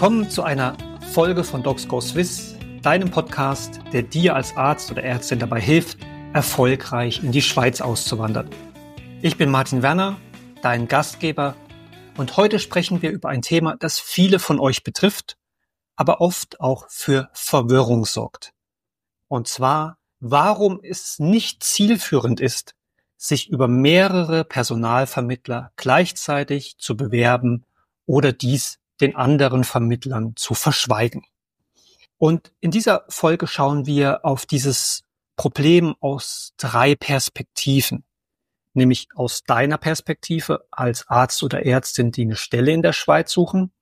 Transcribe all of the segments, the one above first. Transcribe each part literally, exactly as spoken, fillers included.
Willkommen zu einer Folge von Docs Go Swiss, deinem Podcast, der dir als Arzt oder Ärztin dabei hilft, erfolgreich in die Schweiz auszuwandern. Ich bin Martin Werner, dein Gastgeber, und heute sprechen wir über ein Thema, das viele von euch betrifft, aber oft auch für Verwirrung sorgt. Und zwar, warum es nicht zielführend ist, sich über mehrere Personalvermittler gleichzeitig zu bewerben oder dies den anderen Vermittlern zu verschweigen. Und in dieser Folge schauen wir auf dieses Problem aus drei Perspektiven, nämlich aus deiner Perspektive als Arzt oder Ärztin, die eine Stelle in der Schweiz suchen,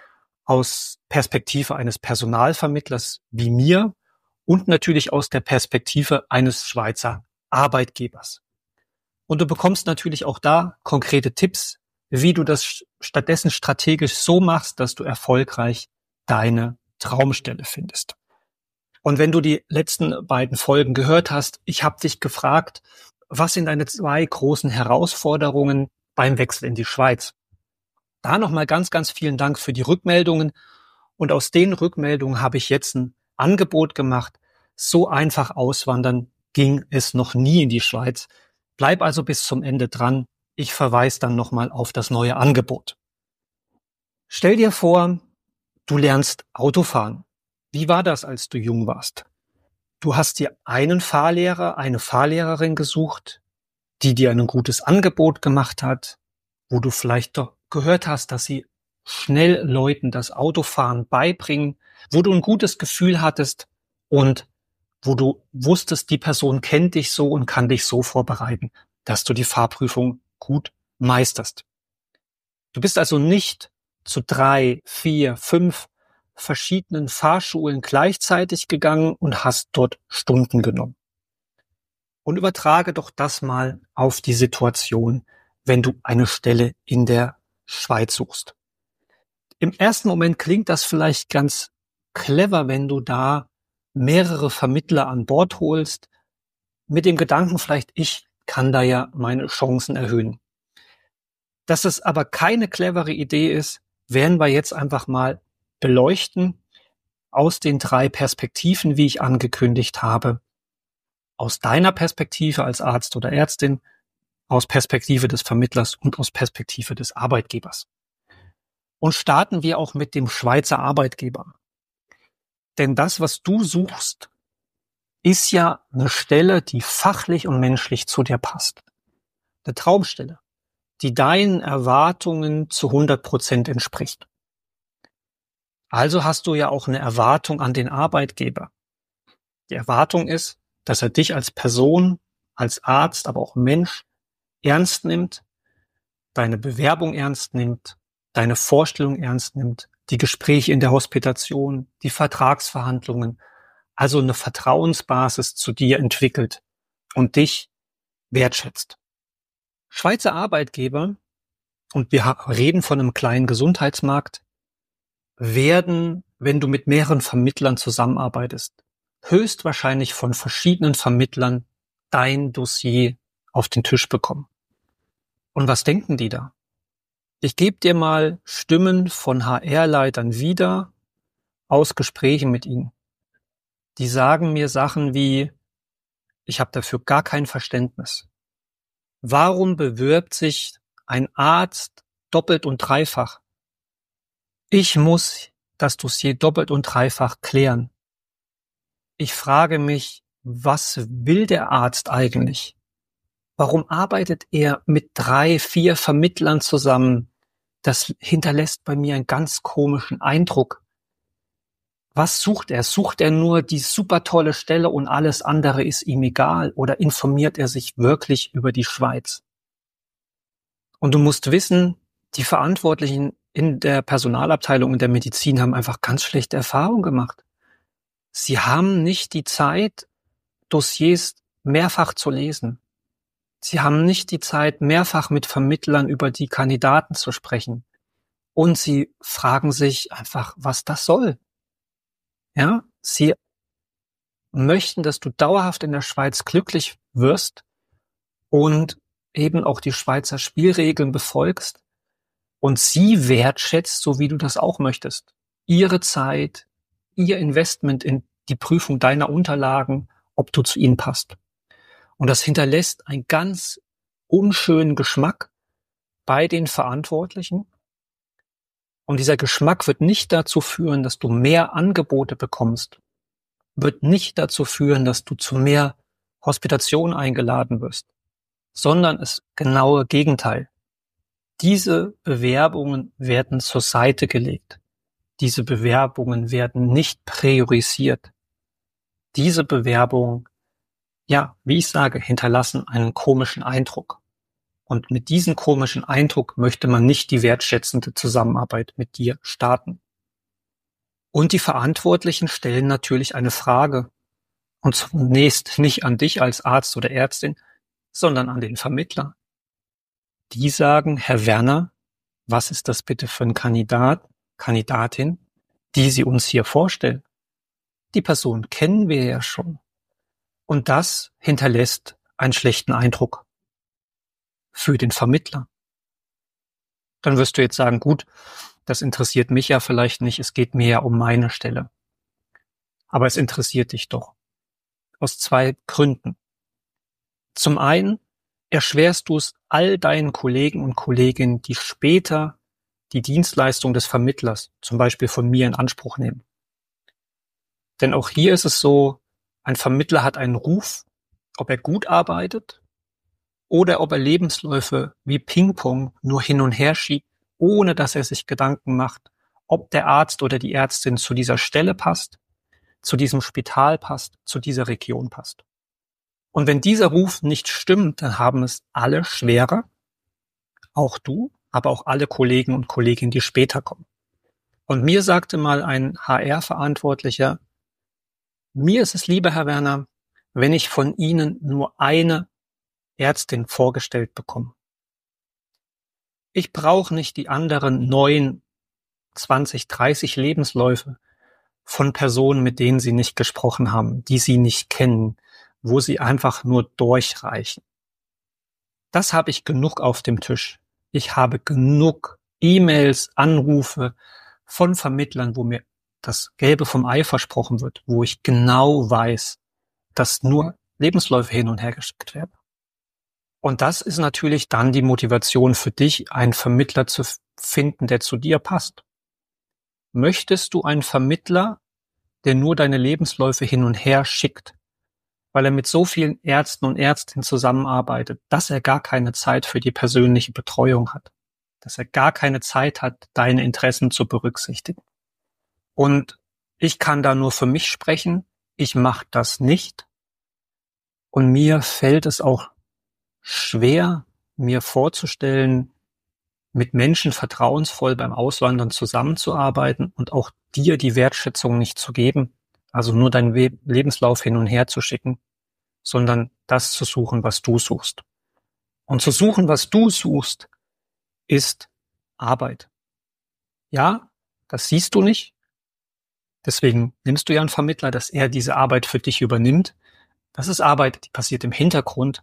aus Perspektive eines Personalvermittlers wie mir und natürlich aus der Perspektive eines Schweizer Arbeitgebers. Und du bekommst natürlich auch da konkrete Tipps, wie du das stattdessen strategisch so machst, dass du erfolgreich deine Traumstelle findest. Und wenn du die letzten beiden Folgen gehört hast, ich habe dich gefragt, was sind deine zwei großen Herausforderungen beim Wechsel in die Schweiz? Da nochmal ganz, ganz vielen Dank für die Rückmeldungen. Und aus den Rückmeldungen habe ich jetzt ein Angebot gemacht. So einfach auswandern ging es noch nie in die Schweiz. Bleib also bis zum Ende dran. Ich verweise dann nochmal auf das neue Angebot. Stell dir vor, du lernst Autofahren. Wie war das, als du jung warst? Du hast dir einen Fahrlehrer, eine Fahrlehrerin gesucht, die dir ein gutes Angebot gemacht hat, wo du vielleicht doch gehört hast, dass sie schnell Leuten das Autofahren beibringen, wo du ein gutes Gefühl hattest und wo du wusstest, die Person kennt dich so und kann dich so vorbereiten, dass du die Fahrprüfung gut meisterst. Du bist also nicht zu drei, vier, fünf verschiedenen Fahrschulen gleichzeitig gegangen und hast dort Stunden genommen. Und übertrage doch das mal auf die Situation, wenn du eine Stelle in der Schweiz suchst. Im ersten Moment klingt das vielleicht ganz clever, wenn du da mehrere Vermittler an Bord holst, mit dem Gedanken vielleicht, ich kann da ja meine Chancen erhöhen. Dass es aber keine clevere Idee ist, werden wir jetzt einfach mal beleuchten aus den drei Perspektiven, wie ich angekündigt habe. Aus deiner Perspektive als Arzt oder Ärztin, aus Perspektive des Vermittlers und aus Perspektive des Arbeitgebers. Und starten wir auch mit dem Schweizer Arbeitgeber. Denn das, was du suchst, ist ja eine Stelle, die fachlich und menschlich zu dir passt. Eine Traumstelle, die deinen Erwartungen zu hundert Prozent entspricht. Also hast du ja auch eine Erwartung an den Arbeitgeber. Die Erwartung ist, dass er dich als Person, als Arzt, aber auch Mensch ernst nimmt, deine Bewerbung ernst nimmt, deine Vorstellung ernst nimmt, die Gespräche in der Hospitation, die Vertragsverhandlungen, also eine Vertrauensbasis zu dir entwickelt und dich wertschätzt. Schweizer Arbeitgeber, und wir reden von einem kleinen Gesundheitsmarkt, werden, wenn du mit mehreren Vermittlern zusammenarbeitest, höchstwahrscheinlich von verschiedenen Vermittlern dein Dossier auf den Tisch bekommen. Und was denken die da? Ich gebe dir mal Stimmen von H R-Leitern wieder aus Gesprächen mit ihnen. Die sagen mir Sachen wie, ich habe dafür gar kein Verständnis. Warum bewirbt sich ein Arzt doppelt und dreifach? Ich muss das Dossier doppelt und dreifach klären. Ich frage mich, was will der Arzt eigentlich? Warum arbeitet er mit drei, vier Vermittlern zusammen? Das hinterlässt bei mir einen ganz komischen Eindruck. Was sucht er? Sucht er nur die super tolle Stelle und alles andere ist ihm egal? Oder informiert er sich wirklich über die Schweiz? Und du musst wissen, die Verantwortlichen in der Personalabteilung in der Medizin haben einfach ganz schlechte Erfahrungen gemacht. Sie haben nicht die Zeit, Dossiers mehrfach zu lesen. Sie haben nicht die Zeit, mehrfach mit Vermittlern über die Kandidaten zu sprechen. Und sie fragen sich einfach, was das soll. Ja, sie möchten, dass du dauerhaft in der Schweiz glücklich wirst und eben auch die Schweizer Spielregeln befolgst und sie wertschätzt, so wie du das auch möchtest. ihre Zeit, ihr Investment in die Prüfung deiner Unterlagen, ob du zu ihnen passt. Und das hinterlässt einen ganz unschönen Geschmack bei den Verantwortlichen. Und dieser Geschmack wird nicht dazu führen, dass du mehr Angebote bekommst, wird nicht dazu führen, dass du zu mehr Hospitation eingeladen wirst, sondern das genaue Gegenteil. Diese Bewerbungen werden zur Seite gelegt. Diese Bewerbungen werden nicht priorisiert. Diese Bewerbungen, ja, wie ich sage, hinterlassen einen komischen Eindruck. Und mit diesem komischen Eindruck möchte man nicht die wertschätzende Zusammenarbeit mit dir starten. Und die Verantwortlichen stellen natürlich eine Frage. Und zunächst nicht an dich als Arzt oder Ärztin, sondern an den Vermittler. Die sagen, Herr Werner, was ist das bitte für ein Kandidat, Kandidatin, die Sie uns hier vorstellen? Die Person kennen wir ja schon. Und das hinterlässt einen schlechten Eindruck für den Vermittler. Dann wirst du jetzt sagen, gut, das interessiert mich ja vielleicht nicht, es geht mir ja um meine Stelle. Aber es interessiert dich doch. Aus zwei Gründen. Zum einen erschwerst du es all deinen Kollegen und Kolleginnen, die später die Dienstleistung des Vermittlers, zum Beispiel von mir, in Anspruch nehmen. Denn auch hier ist es so, ein Vermittler hat einen Ruf, ob er gut arbeitet oder ob er Lebensläufe wie Ping-Pong nur hin und her schiebt, ohne dass er sich Gedanken macht, ob der Arzt oder die Ärztin zu dieser Stelle passt, zu diesem Spital passt, zu dieser Region passt. Und wenn dieser Ruf nicht stimmt, dann haben es alle schwerer, auch du, aber auch alle Kollegen und Kolleginnen, die später kommen. Und mir sagte mal ein H R-Verantwortlicher, mir ist es lieber, Herr Werner, wenn ich von Ihnen nur eine Ärztin vorgestellt bekomme. Ich brauche nicht die anderen neun, zwanzig, dreißig Lebensläufe von Personen, mit denen Sie nicht gesprochen haben, die Sie nicht kennen, wo Sie einfach nur durchreichen. Das habe ich genug auf dem Tisch. Ich habe genug E-Mails, Anrufe von Vermittlern, wo mir das Gelbe vom Ei versprochen wird, wo ich genau weiß, dass nur Lebensläufe hin und her geschickt werden. Und das ist natürlich dann die Motivation für dich, einen Vermittler zu finden, der zu dir passt. Möchtest du einen Vermittler, der nur deine Lebensläufe hin und her schickt, weil er mit so vielen Ärzten und Ärztinnen zusammenarbeitet, dass er gar keine Zeit für die persönliche Betreuung hat, dass er gar keine Zeit hat, deine Interessen zu berücksichtigen? Und ich kann da nur für mich sprechen, ich mache das nicht. Und mir fällt es auch schwer, mir vorzustellen, mit Menschen vertrauensvoll beim Auswandern zusammenzuarbeiten und auch dir die Wertschätzung nicht zu geben, also nur deinen We- Lebenslauf hin und her zu schicken, sondern das zu suchen, was du suchst. Und zu suchen, was du suchst, ist Arbeit. Ja, das siehst du nicht. Deswegen nimmst du ja einen Vermittler, dass er diese Arbeit für dich übernimmt. Das ist Arbeit, die passiert im Hintergrund.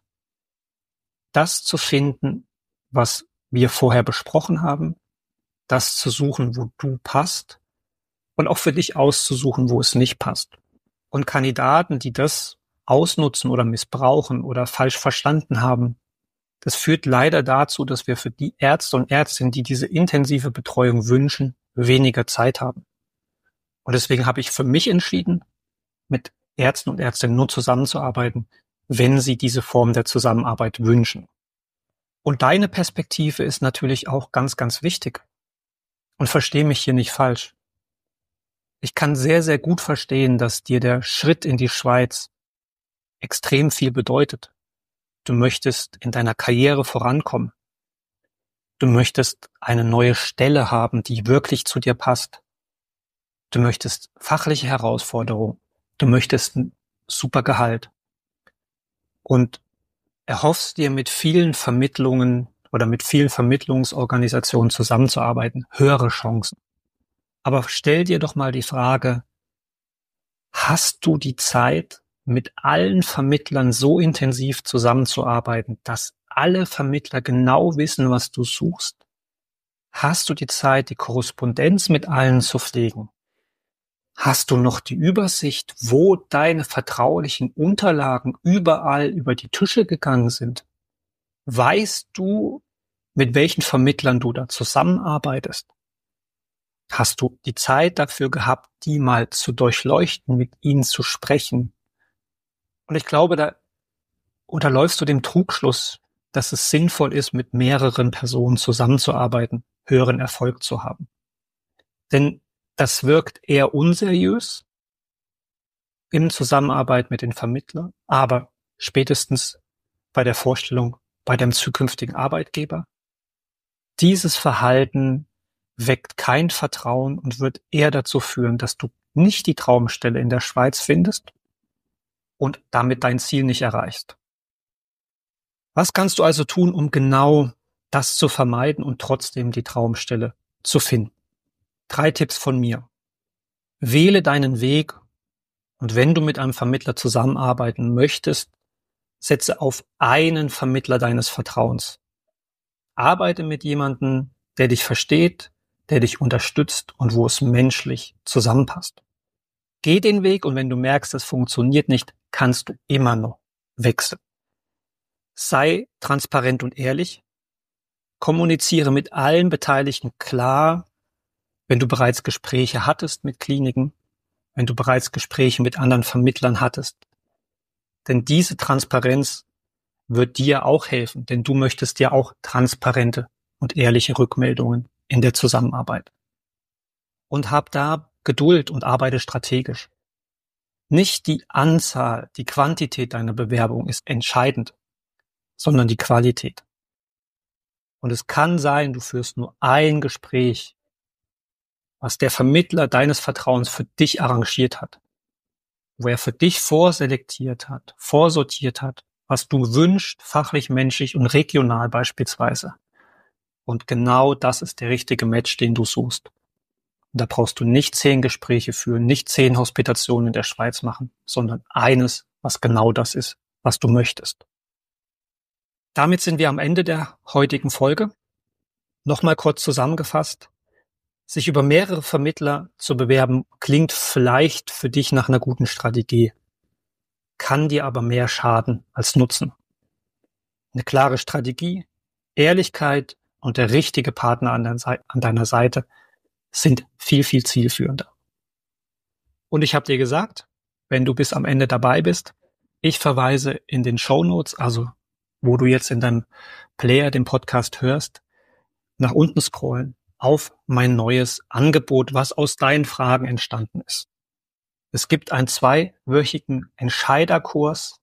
Das zu finden, was wir vorher besprochen haben, das zu suchen, wo du passt und auch für dich auszusuchen, wo es nicht passt. Und Kandidaten, die das ausnutzen oder missbrauchen oder falsch verstanden haben, das führt leider dazu, dass wir für die Ärzte und Ärztinnen, die diese intensive Betreuung wünschen, weniger Zeit haben. Und deswegen habe ich für mich entschieden, mit Ärzten und Ärztinnen nur zusammenzuarbeiten, wenn sie diese Form der Zusammenarbeit wünschen. Und deine Perspektive ist natürlich auch ganz, ganz wichtig. Und verstehe mich hier nicht falsch. Ich kann sehr, sehr gut verstehen, dass dir der Schritt in die Schweiz extrem viel bedeutet. Du möchtest in deiner Karriere vorankommen. Du möchtest eine neue Stelle haben, die wirklich zu dir passt. Du möchtest fachliche Herausforderungen. Du möchtest ein super Gehalt. Und erhoffst dir mit vielen Vermittlungen oder mit vielen Vermittlungsorganisationen zusammenzuarbeiten, höhere Chancen. Aber stell dir doch mal die Frage, hast du die Zeit, mit allen Vermittlern so intensiv zusammenzuarbeiten, dass alle Vermittler genau wissen, was du suchst? Hast du die Zeit, die Korrespondenz mit allen zu pflegen? Hast du noch die Übersicht, wo deine vertraulichen Unterlagen überall über die Tische gegangen sind? Weißt du, mit welchen Vermittlern du da zusammenarbeitest? Hast du die Zeit dafür gehabt, die mal zu durchleuchten, mit ihnen zu sprechen? Und ich glaube, da unterläufst du dem Trugschluss, dass es sinnvoll ist, mit mehreren Personen zusammenzuarbeiten, höheren Erfolg zu haben. Denn das wirkt eher unseriös in Zusammenarbeit mit den Vermittlern, aber spätestens bei der Vorstellung bei deinem zukünftigen Arbeitgeber. Dieses Verhalten weckt kein Vertrauen und wird eher dazu führen, dass du nicht die Traumstelle in der Schweiz findest und damit dein Ziel nicht erreichst. Was kannst du also tun, um genau das zu vermeiden und trotzdem die Traumstelle zu finden? Drei Tipps von mir. Wähle deinen Weg und wenn du mit einem Vermittler zusammenarbeiten möchtest, setze auf einen Vermittler deines Vertrauens. Arbeite mit jemandem, der dich versteht, der dich unterstützt und wo es menschlich zusammenpasst. Geh den Weg und wenn du merkst, es funktioniert nicht, kannst du immer noch wechseln. Sei transparent und ehrlich. Kommuniziere mit allen Beteiligten klar, wenn du bereits Gespräche hattest mit Kliniken, wenn du bereits Gespräche mit anderen Vermittlern hattest. Denn diese Transparenz wird dir auch helfen, denn du möchtest ja auch transparente und ehrliche Rückmeldungen in der Zusammenarbeit. Und hab da Geduld und arbeite strategisch. Nicht die Anzahl, die Quantität deiner Bewerbung ist entscheidend, sondern die Qualität. Und es kann sein, du führst nur ein Gespräch, was der Vermittler deines Vertrauens für dich arrangiert hat, wo er für dich vorselektiert hat, vorsortiert hat, was du wünschst, fachlich, menschlich und regional beispielsweise. Und genau das ist der richtige Match, den du suchst. Und da brauchst du nicht zehn Gespräche führen, nicht zehn Hospitationen in der Schweiz machen, sondern eines, was genau das ist, was du möchtest. Damit sind wir am Ende der heutigen Folge. Nochmal kurz zusammengefasst. Sich über mehrere Vermittler zu bewerben, klingt vielleicht für dich nach einer guten Strategie, kann dir aber mehr schaden als nutzen. Eine klare Strategie, Ehrlichkeit und der richtige Partner an, dein, an deiner Seite sind viel, viel zielführender. Und ich habe dir gesagt, wenn du bis am Ende dabei bist, ich verweise in den Shownotes, also wo du jetzt in deinem Player den Podcast hörst, nach unten scrollen auf mein neues Angebot, was aus deinen Fragen entstanden ist. Es gibt einen zweiwöchigen Entscheiderkurs,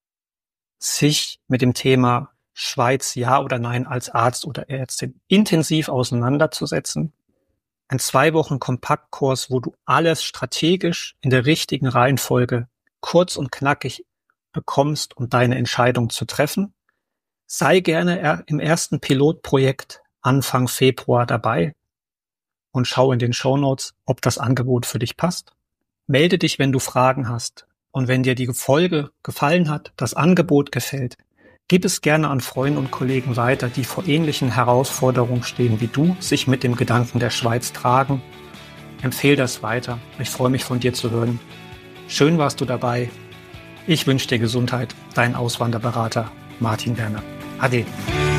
sich mit dem Thema Schweiz ja oder nein als Arzt oder Ärztin intensiv auseinanderzusetzen. Ein zwei Wochen Kompaktkurs, wo du alles strategisch in der richtigen Reihenfolge kurz und knackig bekommst, um deine Entscheidung zu treffen. Sei gerne im ersten Pilotprojekt Anfang Februar dabei und schau in den Shownotes, ob das Angebot für dich passt. Melde dich, wenn du Fragen hast. Und wenn dir die Folge gefallen hat, das Angebot gefällt, gib es gerne an Freunde und Kollegen weiter, die vor ähnlichen Herausforderungen stehen wie du, sich mit dem Gedanken der Schweiz tragen. Empfehle das weiter. Ich freue mich, von dir zu hören. Schön warst du dabei. Ich wünsche dir Gesundheit. Dein Auswanderberater Martin Werner. Ade.